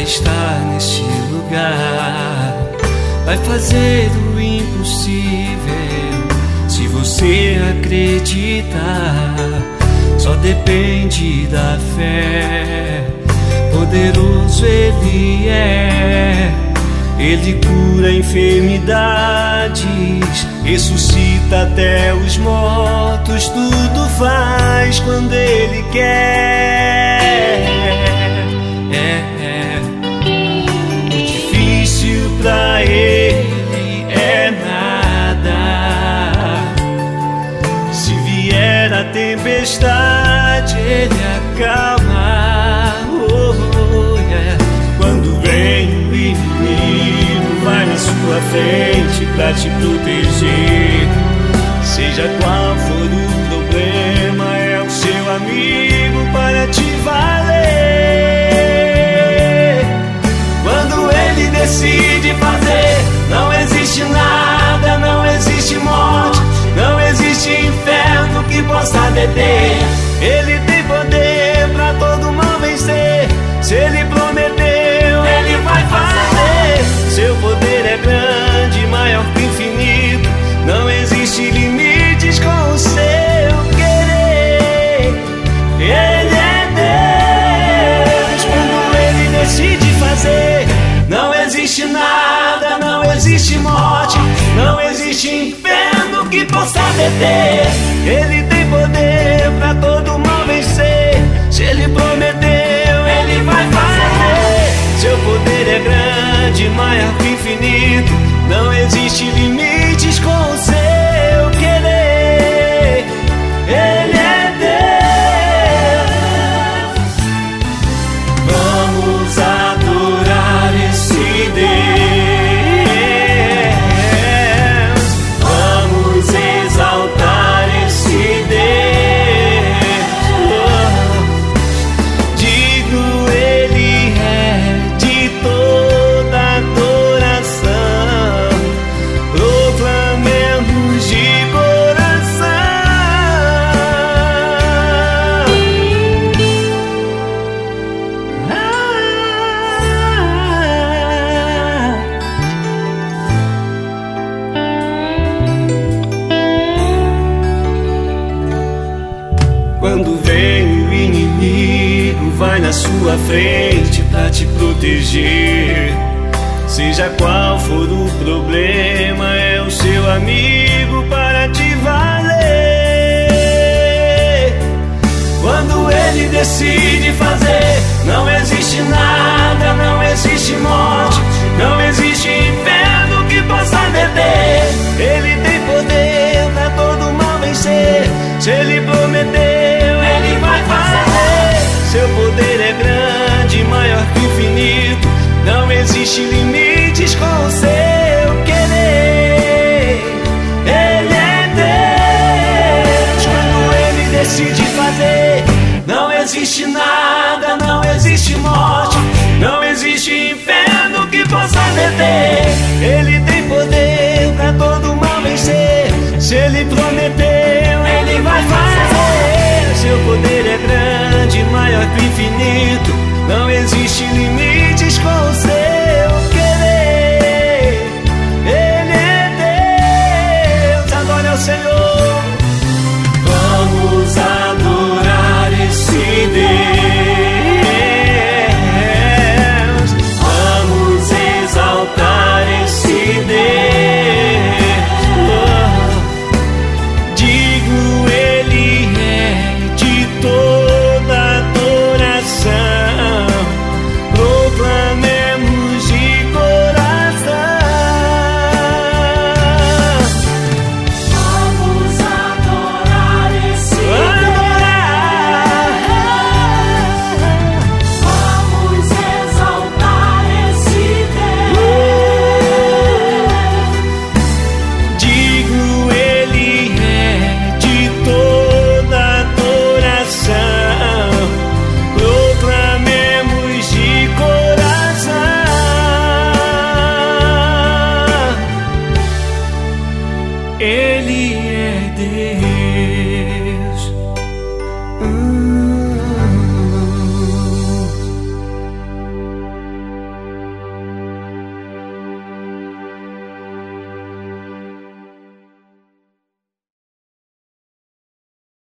está neste lugar. Vai fazer o impossível se você acreditar. Só depende da fé. Poderoso Ele é. Ele cura enfermidades, ressuscita até os mortos. Tudo faz quando Ele quer. O difícil pra Ele é nada. Se vier a tempestade, Ele acalma. Quando vem o inimigo, vai na sua frente pra te proteger. Seja qual for o problema, é o seu amigo para te valer. Quando Ele decide fazer, não existe nada, não existe morte, não existe inferno que possa deter. Ele tem poder pra todo mal vencer. Se Ele prometeu, Ele vai fazer. Seu poder é grande, maior que o infinito. Não existe limites com o seu querer. Ele é Deus. Quando Ele decide fazer, não existe nada, não existe morte, não existe inferno que possa deter. Ele tem poder pra todo mal vencer. Se Ele prometeu, Ele vai fazer. Seu poder é grande, maior que o infinito. Não existe limites com o seu querer. Ele é Deus. Vamos adorar esse Deus. Vamos exaltar esse Deus. Digo, Ele é de toda adoração. Proclamemos de Quando vem o inimigo, vai na sua frente pra te proteger. Seja qual for o problema, é o seu amigo para te valer. Quando Ele decide fazer, não existe nada, não existe morte, não existe inferno que possa deter. Ele tem poder pra todo mal vencer. Se Ele prometeu, Ele vai fazer. Seu poder é grande, maior que o infinito. Não existe limites com o seu querer. Ele é Deus. Quando Ele decide fazer, não existe nada, não existe morte, não existe inferno que possa deter. Ele tem poder pra todo mal vencer. Se Ele prometeu, Ele vai fazer. Seu poder é grande, maior que o infinito. Não existe limites com o seu querer. Ele é Deus. Adore ao Senhor. Vamos adorar esse Deus. Vamos exaltar esse Deus. Digo, Ele é de toda adoração. Proclamemos de coração. Vamos adorar esse Deus. Vamos exaltar esse Deus. Digo, Ele é de toda adoração. Proclamemos de coração. Ele